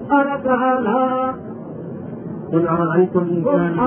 قال تعالى قل أرأيتم إن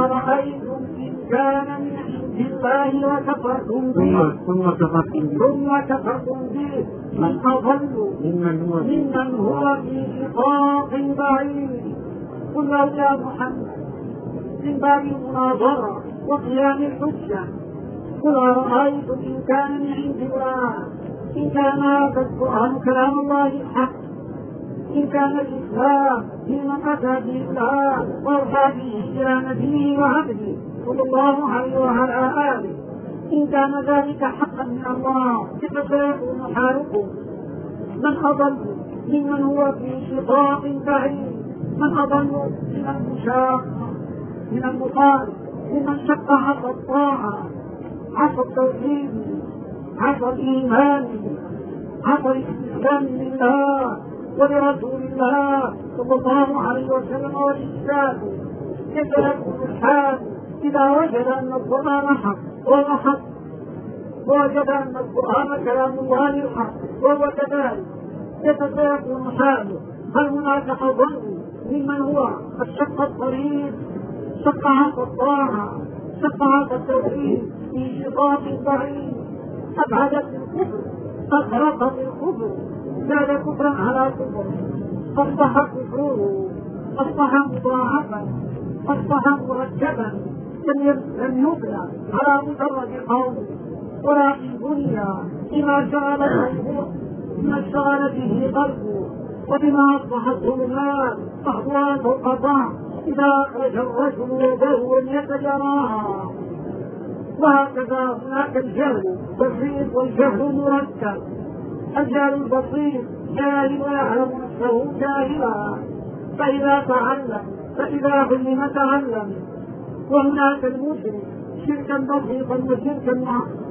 كان من عند الله وكفرتم به ثم كفرتم به من أضل ممن هو في شقاق بعيد. قل له يا محمد من باب المناظرة وقيام الحجة قل أرأيتم إن كان من عند الله إن كان هذا القرآن كلام الله الحق إن كان الإسلام فيما أتى به الله وأوحى به إلى نبيه وعبده صلى الله عليه وعلى آله إن كان ذلك حقا من الله فسيكون حالكم من أضل ممن هو في شقاق بعيد من أضل من المشاق من المخالف ممن شق عصى الطاعة عصى التوحيد عصى الإيمان عصى الاستسلام لله ولرسول الله صلى الله عليه وسلم والإسلام. كيف يكون الحال إذا وجد أن القرآن حق وهو حق ووجد أن القرآن كلام الله الحق وهو كذلك كيف سيكون حاله؟ هل هناك أضل ممن هو قد شق الطريق شق عصى الطاعة شق عصى التوحيد في شقاق بعيد أبعدت الكفر أغرق بالكفر زاد كفرا على كفر أصبح كفره أصبح مضاعفا أصبح مركبا لم يبنى على مجرد قول ولكن بني بما شغل به قلبه وبما أصبح الظلمات بعضها فوق بعض إذا أخرج الرجل يده لم يتجراها. وهكذا هناك الجهل بسيط والجهل مركب. الجهل البسيط جاهل ويعلم نفسه جاهلا فإذا فإذا علم تعلم. وهناك المشرك شركا بسيطا وشركا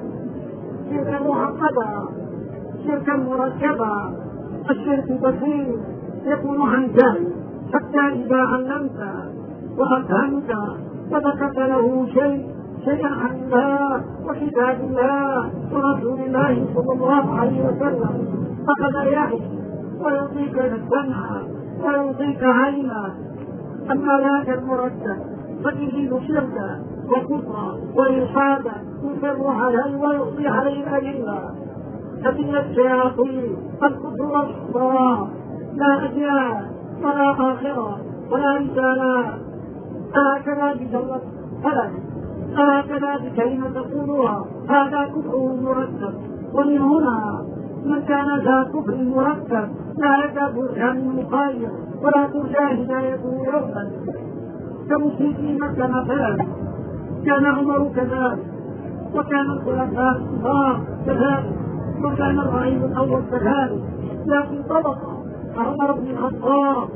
معقدا شركا مركبا. الشرك البسيط يكون عن جهل حتى إذا علمت وأفهمت وذكرت له شيئا عن الله وكتاب الله ورسول الله صلى الله عليه وسلم فقد يعيش ويعطيك السمع ويعطيك عينا. أما ذاك المرتب فتجد شركا وكفرا وإلحادا يصر عليه ويعطي عليه الأدلة. فإن الشياطين الكفر والإصرار لا أديان ولا آخرة ولا رسالات هكذا بجلة فلك هكذا بكلمة تقولها هذا كفر مركب. ومن هنا من كان ذا كفر مركب لا يكاد كان مخير ولا ترجى هدايته يوما. كمشركي مكة مثلا كان عمر كذلك وكان الخلفاء الكبار كذلك وكان الرئيس الأول كذلك. لكن طبق عمر بن الخطاب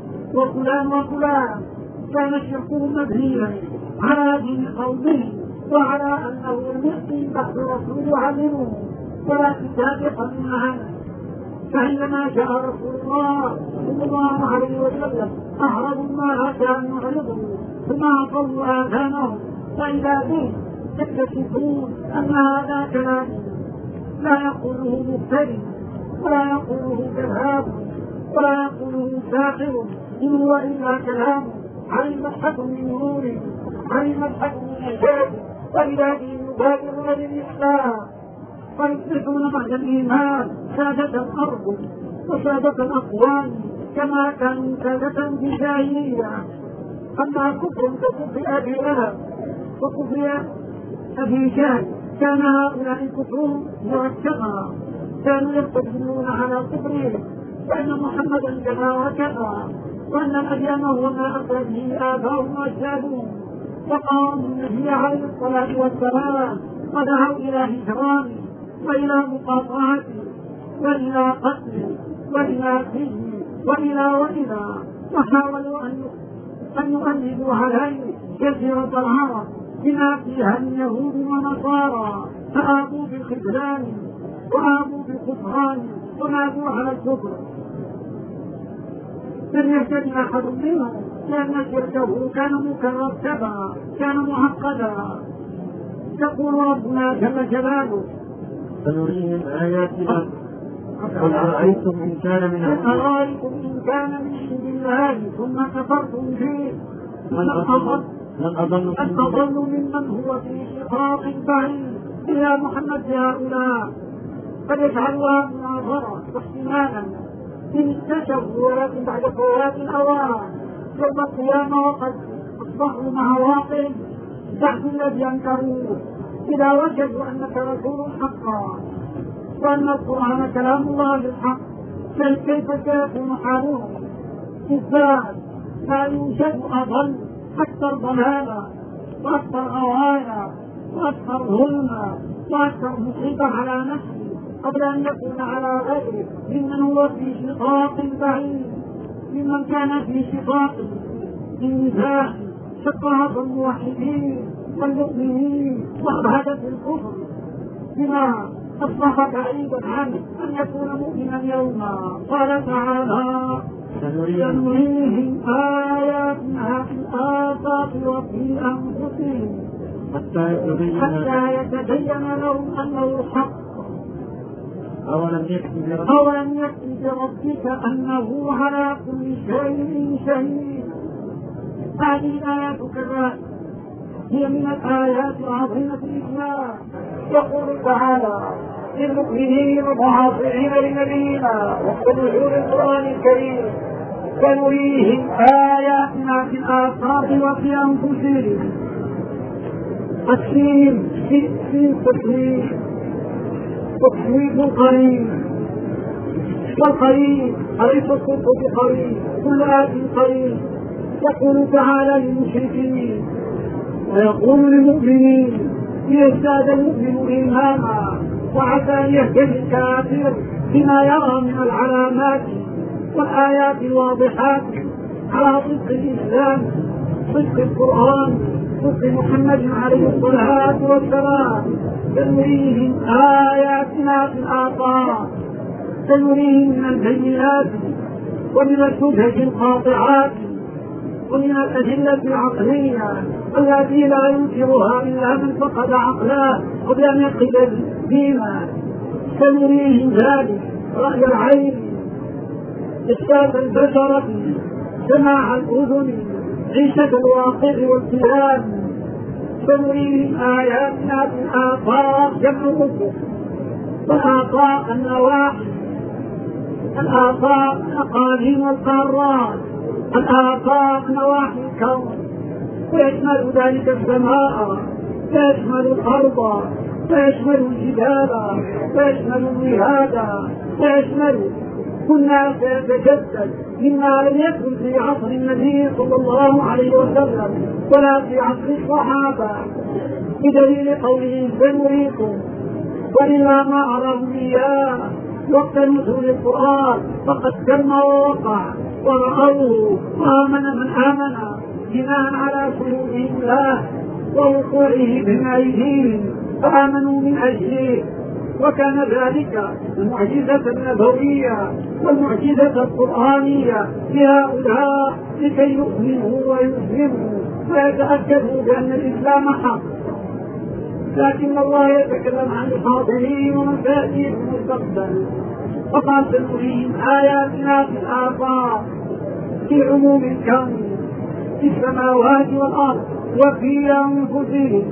وفلان كان شركهم مبنيا على دين قومه وعلى أنه المؤمن بعد رسول علمه ولا كتاب قبل عنه. فعندما جاء رسول الله صلى الله عليه وسلم أعرضوا ما كانوا يعرضوا ثم أعطوا آذانهم فإذا به يكتشفون أن هذا كلام لا يقوله مفتري ولا يقوله كذاب ولا يقوله ساحر إن هو إلا كلام علم الحكم من نور علم الحكم من الشيء. وإذا به يبادرون للإسلام ويصبحون بعد الإيمان سادة الأرض وسادة الأقوام كما كانوا سادة بجاهلية. أما كفر ككفر أبي لهب وكفر أبي جهل كان هؤلاء كفرهم مركبا كانوا يقتدون على كفرهم وأن محمدا كذا وكذا وأن الأديان هو ما أتى به آباؤهم وأجدادهم. وقاموا النبي عليه الصلاة والسلام ودعوا إلى هجرانه وإلى مقاطعته وإلى قتله وإلى فيه وإلى وحاولوا أن يؤلفوا عليه جزيرة العرب بما فيها من يهود ونصارى فآبوا بالخذلان وآبوا بالكفران وماتوا على الكفر. لم يهتدي أحد منهم لأن شركه كان مكركبا كان معقدا. يقول ربنا جل جلاله سنريهم آياتنا قل أرأيتم إن كان من عند الله ثم كفرتم به من أضل ممن هو في شقاق بعيد. يا محمد هؤلاء قد يجعلها مناظرة واحتمالا إن اكتشفوا، ولكن بعد فوات الأوان يوم القيامة وقد أصبحوا مع واقع بعد الذي أنكروه إذا وجدوا أنك رسول حقا وأن القرآن كلام الله الحق، كيف سيكون حالهم؟ إذا لا يوجد أضل أكثر ضلالا وأكثر غوايا وأكثر ظلما وأكثر مصيبة على نفسه قبل أن يكون على غيره ممن هو في شقاق بعيد، ممن كان في شقاق النزاع، شقاق الموحدين والمؤمنين وأبهدة الكفر، بما أصبح بعيدا عنه أن يكون مؤمنا يوما. قال تعالى: سنريهم آياتنا في الآفاق وفي أنفسهم حتى يتبين لهم أنه الحق. أولم يكن بربك أنه على كل شيء شهيد. هذه الآيات كذلك هي من الآيات العظيمة الإسلام. يقول تعالى للمؤمنين المعاصرين لنبينا وقت نزول القرآن الكريم: سنريهم آياتنا في الآفاق وفي أنفسهم. السين في تكليف القريب، والقريب أليس الصدق بقريب؟ كل آت قريب. يقول تعالى للمشركين ويقول للمؤمنين ليزداد المؤمن إيمانا وعسى أن يهتدي الكافر بما يرى من العلامات والآيات الواضحات على صدق الإسلام، صدق القرآن، صدق محمد عليه الصلاة والسلام. سنريهم آياتنا في الآفاق، سنريهم من البينات ومن الشبهة القاطعات ومن الأدلة العقلية التي لا ينكرها إلا من فقد عقله قبل أن يقبل دينه. سنريهم ذلك رأي العين، إحساس البشرة، سماع الأذن، عيشة الواقع والكلام. سنريهم آياتنا في الآفاق، جمع أفق، والآفاق النواحي، الآفاق الأقاليم والقارات، الآفاق نواحي الكون، ويشمل ذلك السماء، ويشمل الأرض، ويشمل الجبال، ويشمل الوهاد، ويشمل كل ما سيتجدد مما لم يكن في عصر النبي صلى الله عليه وسلم ولا في عصر الصحابة، بدليل قوله: سنريكم. ولما ما أراه إياه وقت نزول القرآن فقد تم ووقع ورأوه وآمن من آمن بناء على سلوك الله ووقوعه بين أيديهم فآمنوا من أجله. وكان ذلك المعجزة النبوية والمعجزة القرآنية لهؤلاء لكي يؤمنوا ويسلموا ويتأكدوا بأن الإسلام حق. لكن الله يتكلم عن الحاضرين ومن سيأتي في المستقبل، فقال: سنريهم آياتنا في الآفاق، في عموم الكون، في السماوات والأرض وفي أنفسهم.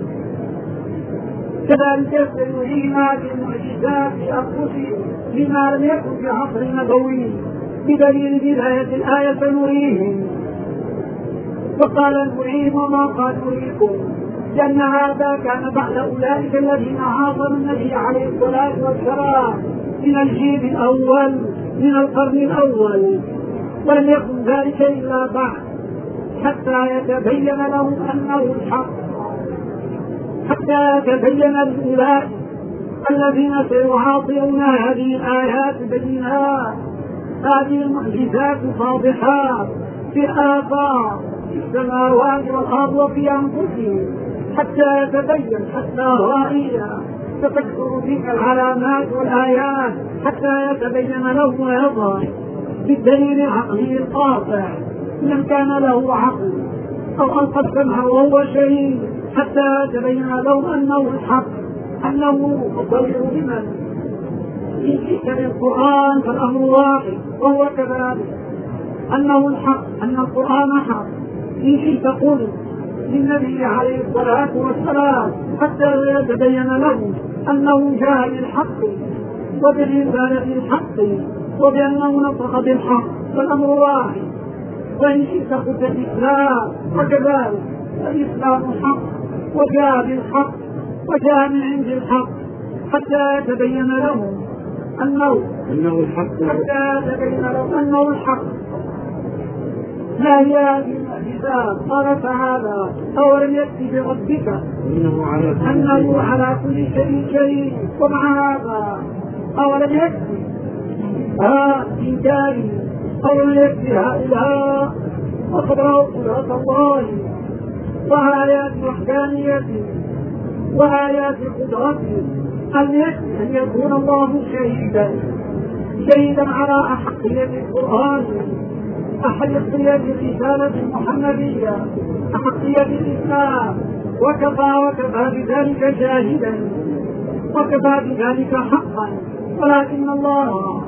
كذلك سنريهم هذه المعجزات في أنفسهم لما لم يكن في عصر النبوي، بدليل بداية الآية: سنريهم. وقال المعين: وما قال نريكم، لأن هذا كان بعد أولئك الذين عاصروا النبي عليه الصلاة والسلام من الجيل الأول من القرن الأول، ولم يكن ذلك إلا بعد حتى يتبين لهم أنه الحق، حتى يتبين لأولئك الذين سيعاصرون هذه الآيات بينات، هذه المعجزات الواضحات في الآفاق، في السماوات والأرض وفي أنفسهم، حتى يتبين، حتى رائية ستكثر تلك العلامات والآيات حتى يتبين له ويظهر بالدليل العقلي القاطع من كان له عقل أو ألقى السمع وهو شهيد، حتى يتبين له أنه الحق، أنه الضرر بمن إن شئت بالقرآن فالأمر واحد وهو كذلك، أنه الحق، أن القرآن حق. إن شئت قل للنبي عليه الصلاة والسلام حتى يتبين له أنه جاء بالحق وبالرسالة الحق وبأنه نطق بالحق، فالأمر واحد. وإن شئت قلت الإسلام وكذلك، الإسلام حق وجاء بالحق وجاء من عند الحق حتى يتبين له أنه الحق، حتى يتبين له أنه الحق. ما هي هذه المعجزات؟ قال تعالى: أولم يكفي بربك أنه على كل شيء شهيد. ومع هذا أولم يكفي إنكاري، أولم يكفي هؤلاء وقد رأوا قدرة الله وآيات وحدانيته وآيات قدرته، أن يكفي أن يكون الله شهيدا على أحقية القرآن، أحقية الرسالة المحمدية، أحقية الإسلام، وكفى بذلك شاهدا وكفى بذلك حقا. ولكن الله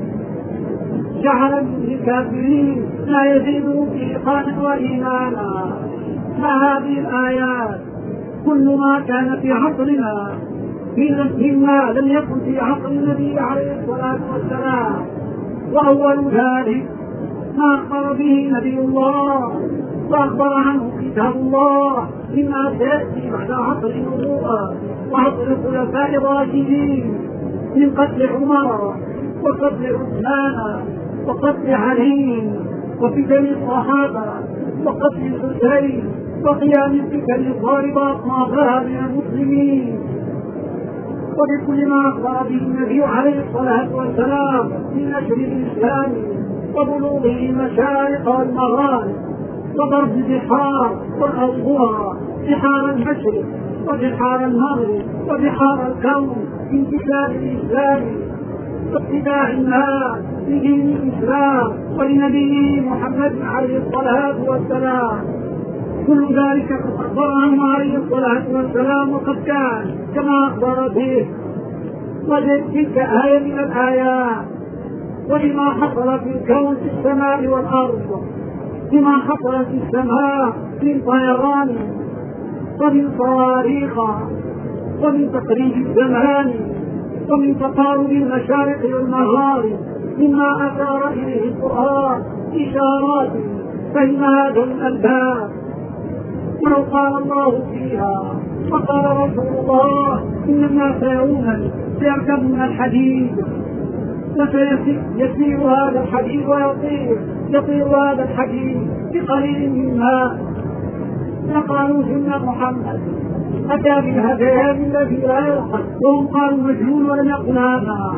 جعل للكافرين لا يزيدهم إيقانا وإيمانا. ما هذه الآيات؟ كل ما كان في عصرنا مما لم يكن في عصر النبي عليه الصلاة والسلام، وأول ذلك ما أخبر به نبي الله وأخبر عنه كتاب الله مما سيأتي بعد عصر النبوة وعصر الخلفاء الراشدين من قتل عمر وقتل عثمان وقتل علي وفتن الصحابة وقتل الحسين وقيام الفتن الضاربة أطنافها من المسلمين، وبكل ما أخبر به النبي عليه الصلاة والسلام من نشر الإسلام وبلوغه المشارق والمغارب وضرب البحار وأرضها، بحار المشرق وبحار المغرب وبحار الكون، بانتشار الإسلام واتباع الناس بدين الإسلام ولنبيه محمد عليه الصلاة والسلام. كل ذلك قد أخبر عنه عليه الصلاة والسلام وقد كان كما أخبر به. وتلك آية من الآيات، ولما حصل في الكون في السماء والأرض، لما حصل في السماء من طيران ومن صواريخ ومن تقريب الزمان ومن تقارب المشارق والمغارب، مما أشار إليه القرآن إشارات فهمها ذو الألباب. ولو قال الله فيها وقال رسول الله إن الناس يوما سيركبون الحديد وسيسير هذا الحديد يطير هذا الحديد بقليل من ماء، فقالوا إن محمد أتى بالهذيان الذي لا يلحق، وهم قالوا مجنون ولم يقل هذا.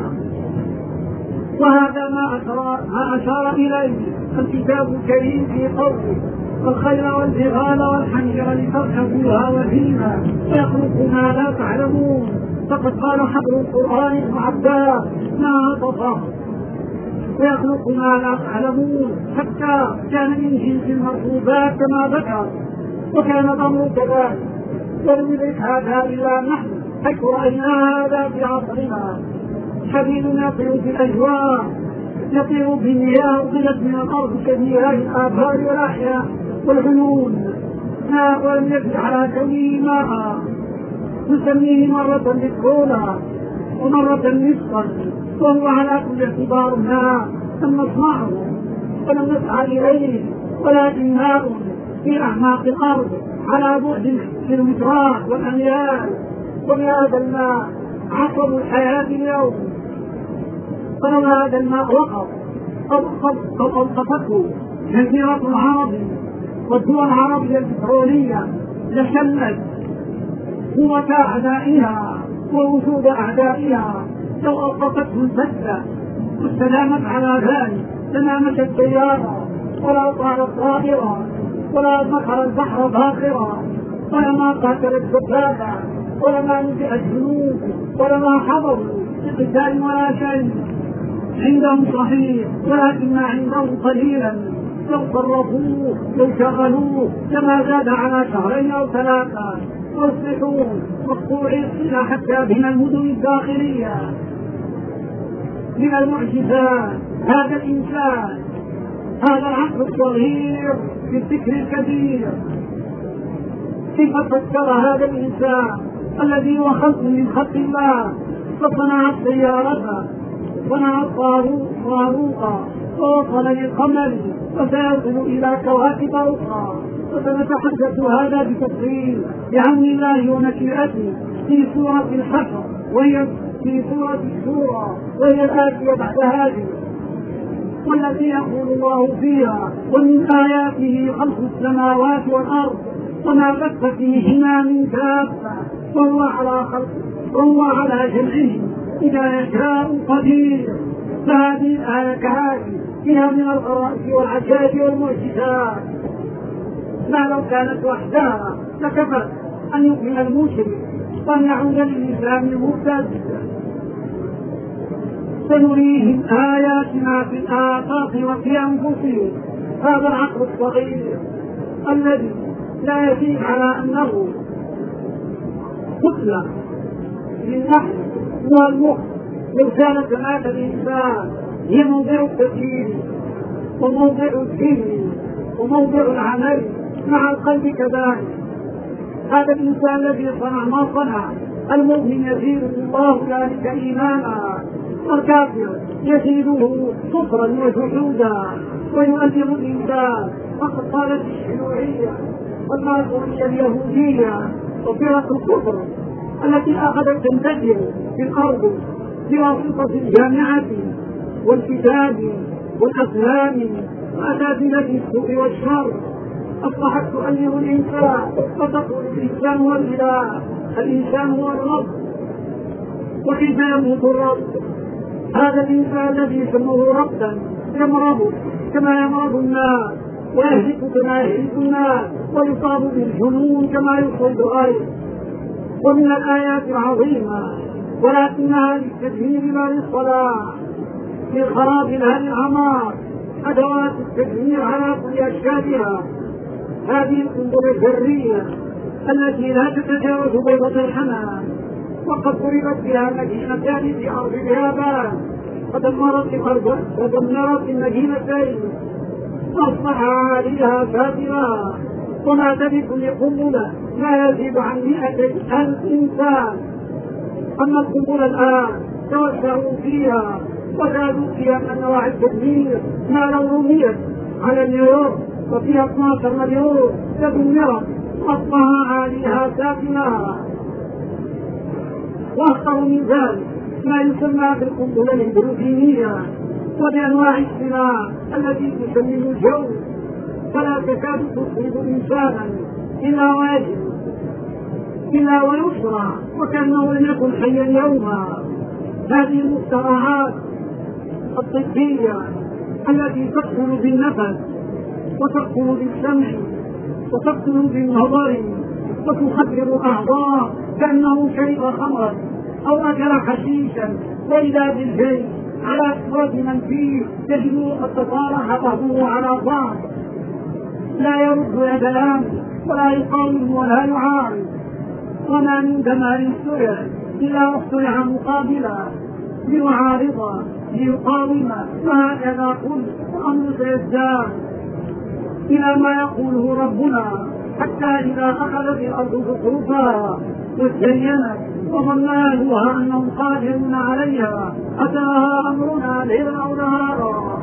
وهذا ما أشار إليه الكتاب الكريم في قوله: والخيل والبغال والحمير لتركبوها وزينة ويخلق ما لا تعلمون. فقد قال حبر القرآن ابن عباس ما عطفه ويخلق ما لا تعلمون، حتى كان من جنس المرغوبات كما ذكر، وكان الأمر كذلك. ولم يدرك هذا إلا نحن حيث رأينا هذا في عصرنا. حبيب يطير في الأجواء، يطير في المياه أخذت من الأرض كمياه الآبار والأحياء والعيون، ولم يجد على كونه ماء، نسميه مرة بالكولا ومرة نصفا، وهو على كل اعتبار ماء لم نصنعه ولم نسعى إليه، ولكن ماء في أعماق الأرض على بعد كيلومترات والأميال. وبهذا الماء عصب الحياة اليوم، فلو هذا الماء وقف أو أوقفته جزيرة العرب والدول العربية البترولية لشلت قوة أعدائها ووجود أعدائها، لو أوقفته الفتة واستدامت على ذلك لما مشت سيارة ولا طارت طائرة ولا دخل البحر باخرة ولما قاتلت دبابة ولما نزعت جنود ولما حضروا بقتال ولا شيء. عندهم صحيح ولكن ما عندهم قليلا، لو صرفوه لو شغلوه لما زاد على شهرين أو ثلاثة، ويصبحون مقطوعين حتى بين المدن الداخلية. من المعجزات هذا الإنسان، هذا العقل الصغير في الفكر الكبير. كيف فكر هذا الإنسان الذي هو خلق من خلق الله، فصنع السيارة، صنع الطاروق، ووصل للقمر، وسيصل إلى كواكب أخرى. وسنتحدث هذا بتفصيل بعون الله ومشيئته في سورة الحشر، وهي في سورة الشورى، وهي الآتية بعد هذه، والتي يقول الله فيها: ومن آياته خلق السماوات والأرض وما بث فيهما من دابة وهو على جمعه إذا يشاء قدير. فهذه الآية كهذه فيها من الغرائب والعجائب والمعجزات ما لو كانت وحدها لكفت أن يؤمن المشرك وأن يعود للإسلام المبتدع. سنريهم آياتنا في الآفاق وفي أنفسهم. هذا العقل الصغير الذي لا يزيد على أنه كتلة للنحل والمخ. لو كانت هذا الإنسان هي موضع التفكير وموضع الذهن وموضع العمل مع القلب كذلك. هذا الإنسان الذي صنع ما صنع، المؤمن يزيده الله ذلك إيمانا، والكافر يزيده كفرا وجحودا ويؤذر الإنسان. فقد قالت الشيوعية والماركسية اليهودية وفرق الكفر التي أخذت تنتشر في الأرض بواسطة الجامعة والكتاب والأفلام وأساتذة السوء والشر، أصبحت تؤلم الإنسان وتقول الإنسان هو الإله، الإنسان هو الرب. وكيف يموت الرب؟ هذا الإنسان الذي سموه ربا يمرض كما يمرض الناس، ويهلك كما يهلك الناس، ويصاب بالجنون كما يصاب غيره. ومن الآيات العظيمة ولكنها للتدمير لا للصلاح، في خراب الهدم العمار، أدوات التدمير على كل أشكالها. هذه القنبلة الذرية التي لا تتجاوز بيضة الحمام، وقد ضربت بها مدينتان في أرض اليابان، ودمرت المدينتين، أصبح عليها سافرها، ومات بكل قنبلة ما يزيد عن 100,000 إنسان. أما القنبلة الآن توسعوا فيها وزادوا فيها من أنواع التدمير ما لو رميت على نيويورك وفيها 12 مليون تدمرت، أصبح عليها ساكنها. وأخطر من ذلك ما يسمى بالقنبلة الهيدروجينية وبأنواع الصناع التي تسمم الجو، فلا تكاد تصيب إنسانا إلا ويشرع وكأنه لم يكن حيا يوما. هذه المخترعات الطبية التي تدخل بالنفس وتدخل بالسمع وتدخل بالنظر وتخدر الأعضاء كأنه شرب خمرا أو أكل حشيشا، وإذا بالجيش على أسود من فيه تجد قد تطارح بعضه على بعض، لا يرد يدان ولا يقاوم ولا يعارض. وما من دمار سرع إلا اخترع مقابلا ليعارض ليقاوم، وهكذا كل أمر سيزداد إلى ما يقوله ربنا، حتى إذا أخذت الأرض زخرفها وزينت وظن أهلها أنهم قادرون عليها أتاها أمرنا ليلا أو نهارا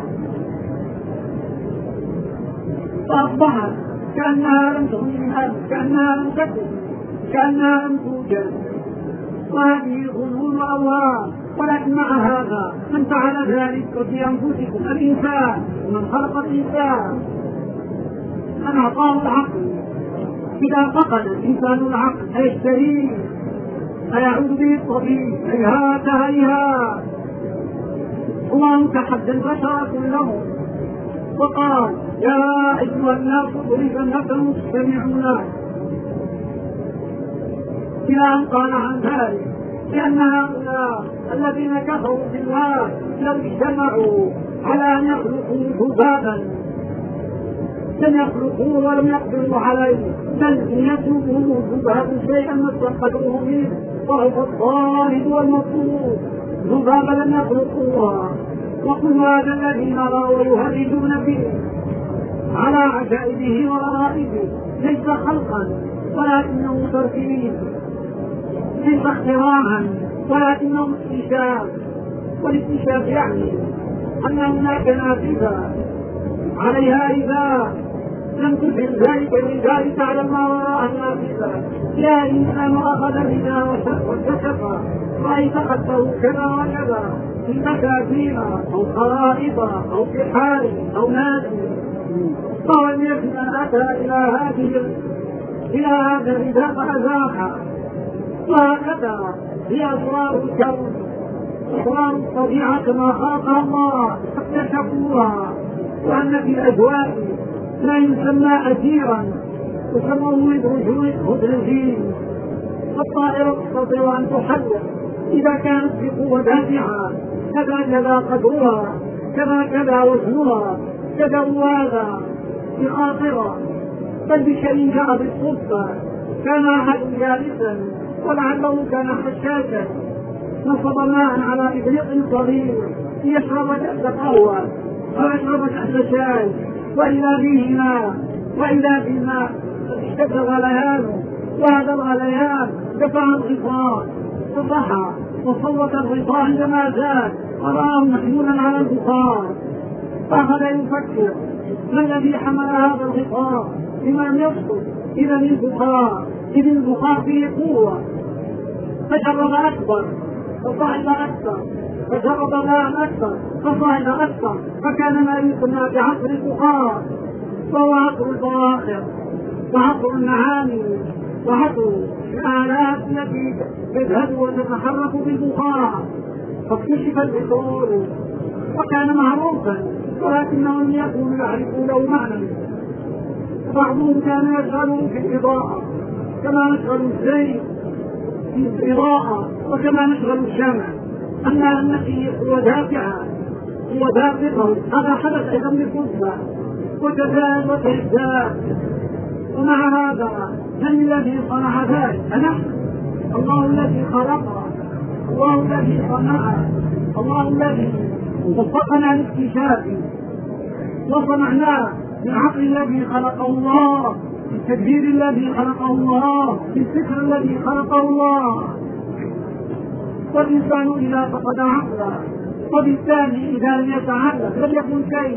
فأصبحت كأنها لم تكن، كأنها لم تكن، كأنها لم توجد. وهذه ظنون وأوهام، ولكن مع هذا من فعل ذلك في أنفسكم الإنسان، ومن خلق الإنسان من أعطاه العقل. إذا فقد الإنسان العقل أيشتريه؟ أيعود به الطبيب؟ هيهات هيهات. الله تحدى البشر كلهم وقال: يا أيها الناس ضرب مثل مستمعون له، إلى أن قال عن ذلك لأن هؤلاء الذين كفروا بالله لو اجتمعوا على أن يخلقوا ذبابا لم يخلقوه ولم يقدروا عليه، بل يتركوه الذباب شيئا ما استنقذوه منه، وهو الضارب والمطلوب. ذباب لم يخلقوها، وكل هذا الذي نرى ويهددون به على عجائبه ورغائبه ليس خلقا ولكنه تركيب، ليس اختراعا ولكنه اكتشاف. والاكتشاف يعني أن هناك نافذة عليها إذا لم تفهم ذلك لذلك على ما وراء النافذة. لا الإنسان أخذ بنا وكشف رأيت خطه كذا وكذا في مكاتين أو خرائط أو بحار أو نادي، فلم يكن أن أتى إلى هذا الرداء فأزاحه. وهكذا هي أسرار الكون، أسرار الطبيعة كما خلقها الله اكتشفوها، وأن في الأجواء ما يسمى أثيرا يسموه هيدروجين. الطائرة تستطيع أن تحلق إذا كانت بقوة دافعة، كذا قدرها، كذا وزنها، كذا هذا بخاطرة. بل بشيء جاء بالصدفة، كان أحد جالسا ولعله كان حشاشا نصب ماء على إبريق صغير ليشرب كأس قهوة أو يشرب كأس شاي، وإذا فيه ماء وإذا في ماء اشتد غليانه، وهذا الغليان دفع الغطاء فضحى وصوت الغطاء عندما زاد ورآه محمولا على البخار، فأخذ يفكر ما الذي حمل هذا الغطاء لمن يسقط إذا البخار فيه قوة، فشرب أكبر فصعد أكثر، فشرب ماء أكثر فصعد أكثر، فكان ما يسمى بعصر البخار، وهو عصر البواخر وعصر النعامي وعصر الآلات التي تذهب وتتحرك بالبخار. فاكتشف البترول وكان معروفا ولكنهم لم يكونوا يعرفون له معنى. بعضهم كان يشغل في الإضاءة كما نشغل الزيت في الإضاءة وكما نشغل الشمع، أما التي هو دافعة هو دافعه. هذا حدث أيضا بالصدفة وتزال وتزداد. ومع هذا من الذي صنع ذلك؟ نحن. الله الذي خلقه، الله الذي صنعه، الله الذي وفقنا لاكتشافه وصنعناه بالعقل الذي خلقه الله، بالتدبير الذي خلقه الله، بالفكر الذي خلقه الله. والإنسان إذا فقد عقله وبالتالي إذا لم يتعلم لم يكن شيء.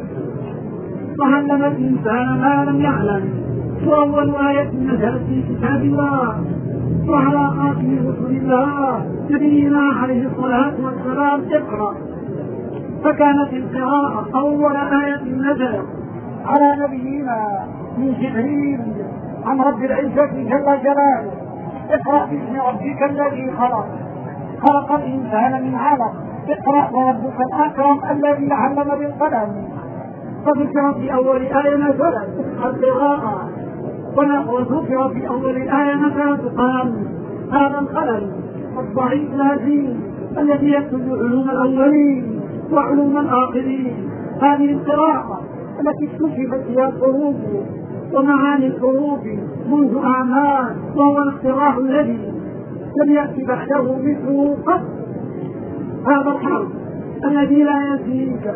وعلم الإنسان ما لم يعلم، وأول آية نزلت في كتاب الله وعلى خاتم رسل الله نبينا عليه الصلاة والسلام اقرأ. فكانت القراءة أول آية نزلت على نبينا من جبريل عن رب العزة جل جلاله. اقرأ باسم ربك الذي خلق الإنسان من علق، اقرأ وربك الأكرم الذي علم بالقلم. فذكر في أول آية نزلت القراءة، وذكر في أول آية نزلت القلم، هذا القلم الضعيف الهزيل الذي يكتب علوم الأولين وعلوم الآخرين. هذه القراءة التي اكتشفت فيها الحروف ومعاني الحروف منذ أعمال، وهو الاختراع الذي لم يأتي بعده مثله قط. هذا الحرف الذي لا يزيد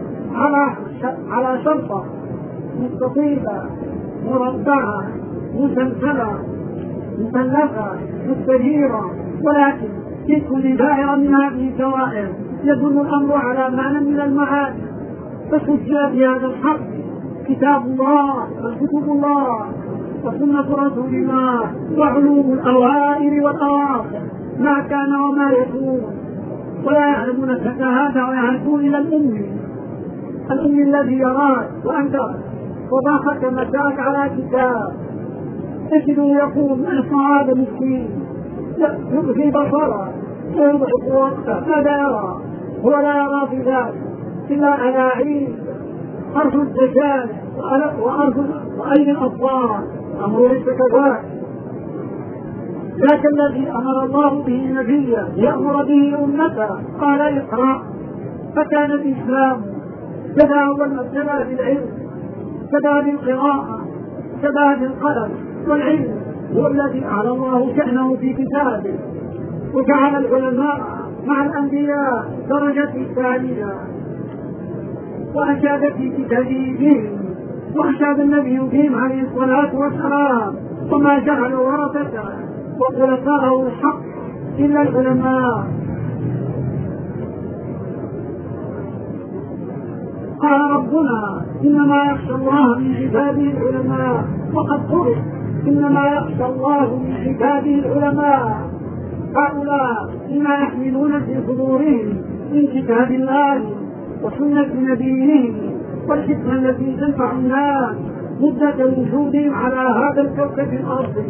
على شرطة مستطيلة مربعة مسلسلة مثلثة مستديرة، ولكن في كل دائرة من هذه الدوائر يدل الأمر على معنى من المعاني. فسجل في هذا الحرف كتاب الله وكتب الله وسنة رسول الله وعلوم الأوائل والأواخر، ما كان وما يكون. ولا يعلمون كذا هذا ويعرفون إلى الأمي الذي يراك وأنت وضاحك متاعك على كتاب، تجده يقول أنه هذا مسكين يبغي بصره ويضحك وقته، ماذا يرى؟ هو لا يرى في ذلك إلا ألاعيب أرض الدجال وأين الأطفال. أمر ليس كذلك. ذاك الذي أمر الله به نبيه يأمر به أمته قال اقرأ. فكان الإسلام بدأ أول ما ابتدأ بالعلم، بدأ بالقراءة، بدأ بالقلم. والعلم هو الذي أعلى الله شأنه في كتابه، وجعل العلماء مع الأنبياء درجة ثانية، وأشاد في كتابهم وأشاد النبي بهم عليه الصلاة والسلام: وما جعل ورثته وخلفاءه الحق إلا العلماء. قال ربنا: إنما يخشى الله من عباده العلماء. وقد قلت: إنما يخشى الله من عباده العلماء. هؤلاء بما يحملون في صدورهم من كتاب الله وسنة نبيهم والحكمة التي تنفع الناس مدة وجودهم على هذا الكوكب الأرضي.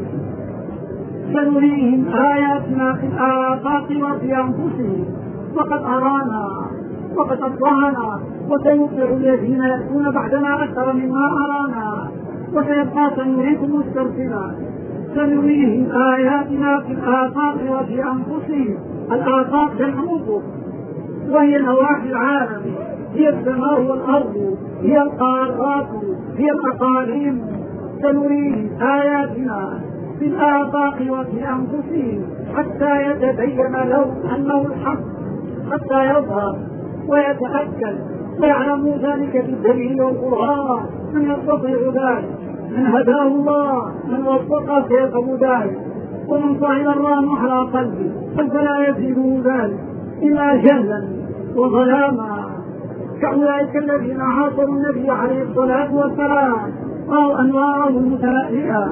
سنريهم آياتنا في الآفاق وفي أنفسهم وقد أرانا وقد أطلعنا، وسيطلع الذين يأتون بعدنا أكثر مما أرانا، وسيبقى سنريكم مسترسلا. سنريهم آياتنا في الآفاق وفي أنفسهم. الآفاق جمع أفق، وهي نواحي العالم، هي السماء والأرض، هي القارات، هي الأقاليم. سنريهم آياتنا في الآفاق وفي أنفسهم حتى يتبين لهم أنه الحق، حتى يظهر ويتأكد ويعلموا ذلك بالدليل والقرآن. من يستطيع ذلك؟ من هداه الله، من وفقه سيفهم ذلك، ومن صعد الرام على قلبه فلا يزيده ذلك إلا جهلا وظلاما. كأولئك الذين عاصروا النبي عليه الصلاة والسلام، رأوا أنواره المتلألئة،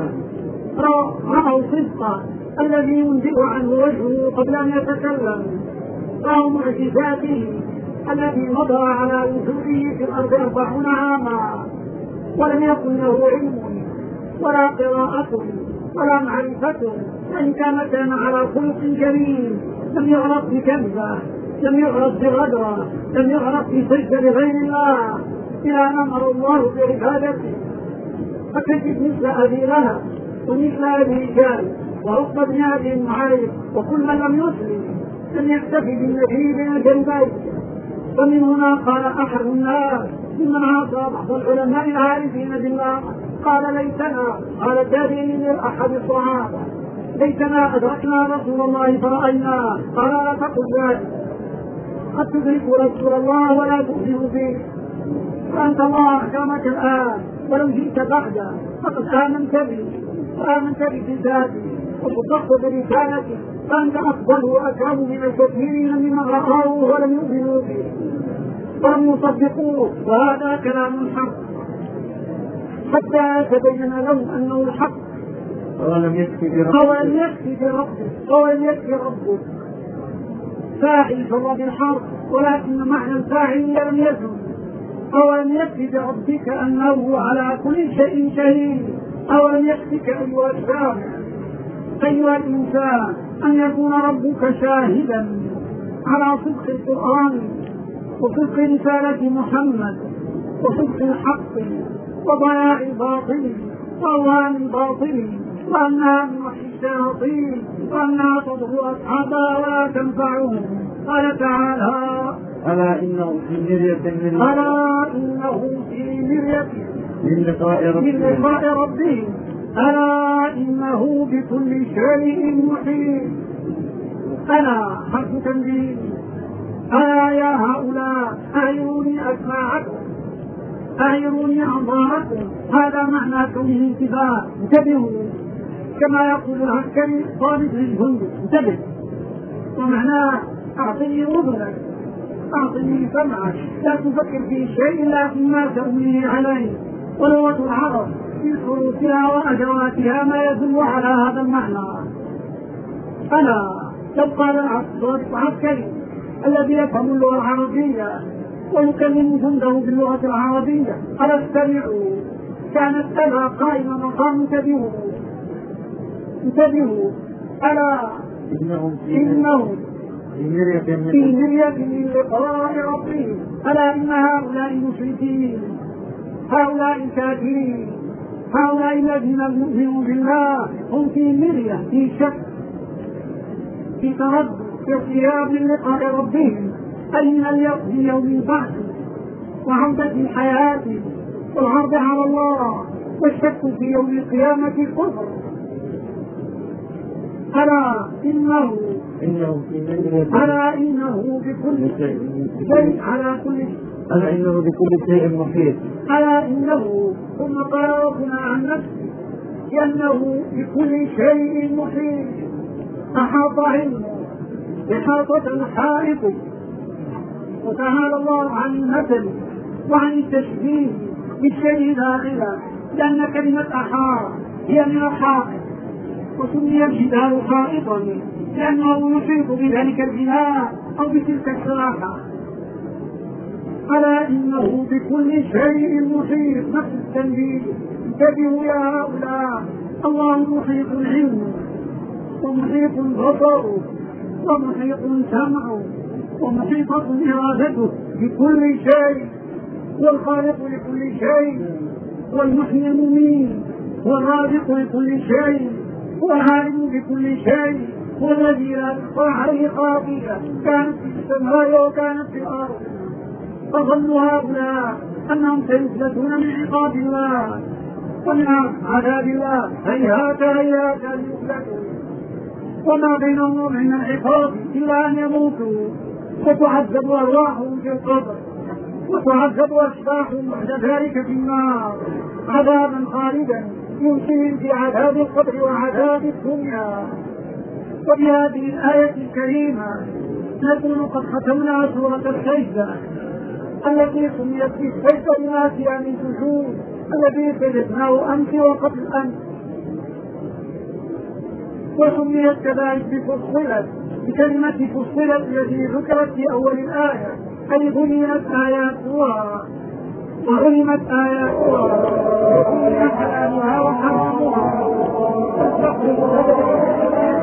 رأوا صدقه الذي ينبئ عنه وجهه قبل أن يتكلم، رأوا معجزاته التي مضى على وجوده في الأرض 40 عاما، ولم يكن له علم ولا قراءة ولا معرفة، وإن كان على خلق جميل. لم يعرف بكذبة، لم يعرف بغدرة، لم يعرف بسجد لغير الله، إلى أن أمر الله بعبادته. فكتب مثل أبي لهب ومثل أبي جهل وعقبة بن أبي معاذ وكل من لم يسلم لم يكتفي بالنبي بين الجنبين. ومن هنا قال أحد الناس ممن عاصر بعض العلماء العارفين بالله: قال ليتنا، قال التابعين لأحد الصحابة: ليتنا أدركنا رسول الله فرأيناه. قال: لا تقل ذلك، قد تدرك رسول الله ولا تؤمن به، فأنت الله أحكامك الآن، ولو جئت بعده فقد آمنت به وآمنت بكتابه وصدقت برسالته، فأنت أفضل وأكرم من الكثيرين ممن رأوه ولم يؤمنوا به ولم يصدقوه. وهذا كلام الحق حتى تبين لهم أنه الحق. أولم يكفي بربك فاعل فهو بالحرف، ولكن معنى الفاعل لم يكن. أولم يكفي بربك أنه على كل شيء شهيد. أولم يكفك أيها الشاهد أيها الإنسان أن يكون ربك شاهدا على صدق القرآن وصدق رسالة محمد وصدق الحق وضياع الباطل وأوهام الباطل، وأنها من وحي الشياطين، وأنها تضر أصحابها ولا تنفعهم. قال تعالى: ألا إنه في مرية من لقاء ربه، ألا إنه بكل شيء محيط. ألا حرف تنبيه. ألا يا هؤلاء أعيروني أسماعكم، أعيروني أنظاركم. هذا معنى كونه انتباه. انتبهوا، كما يقول العسكري طالب للجند: انتبه. ومعناه أعطني أذنك، أعطني سمعك، لا تفكر في شيء إلا فيما تأملي عليه. ولغة العرب في حروفها وأدواتها ما يدل على هذا المعنى. ألا لو قال العسكري الذي يفهم اللغة العربية ويكلم جنده باللغة العربية: ألا استمعوا، كانت ألا قائمة مقام انتبهوا. ألا إنهم في مرية من لقاء ربهم. ألا إن هؤلاء المشركين، هؤلاء الكافرين، هؤلاء الذين يؤمنون بالله هم في مرية، في شك، في تردد، في ارتياب من لقاء ربهم، أي من اليوم يوم البعث وعودة الحياة والعرض على الله، والشك في يوم القيامة كفر. ألا إنه في مرية ألا إنه بكل شيء على كل شيء ألا إنه بكل شيء محيط. ألا إنه ثم قال ربنا عن نفسه لأنه بكل شيء محيط أحاط علمه إحاطة حائط. وتعالى الله عن المثل وعن التشبيه بالشيء داخلا، لأن كلمة أحاط هي من الحائط، وسمي الجدار حائطا لأنه يحيط بذلك البناء أو بتلك الساحة. ألا إنه بكل شيء محيط. نفس التنبيه. انتبهوا يا هؤلاء، الله محيط العلم ومحيط البصر ومحيط سمعه ومحيطة إرادته بكل شيء، والخالق لكل شيء، والمحيي المميت، والرازق لكل شيء، والعالم بكل شيء، والذي لا تخفى عليه خافية كانت في السماء وكانت في الأرض. فظنوا هؤلاء أنهم سيفلتون من عقاب الله ومن عذاب الله. هيهات هيهات أن يفلتوا، وما بينهم وبين العقاب إلا أن يموتوا وتعذب أرواحهم في القبر وتعذب أشباحهم بعد ذلك في النار عذابا خالدا يمسيهم في عذاب القبر وعذاب الدنيا. وبهذه الآية الكريمة نكون قد ختمنا سورة السجدة التي سميت في السجدة لما فيها من سجود الذي سجدناه أمس وقبل أمس، وسميت كذلك بفصلت بكلمة فصلت التي ذكرت في أول الآية، أي بنيت آياتها وعلمت آياتها وكلمت حلالها وحرامها.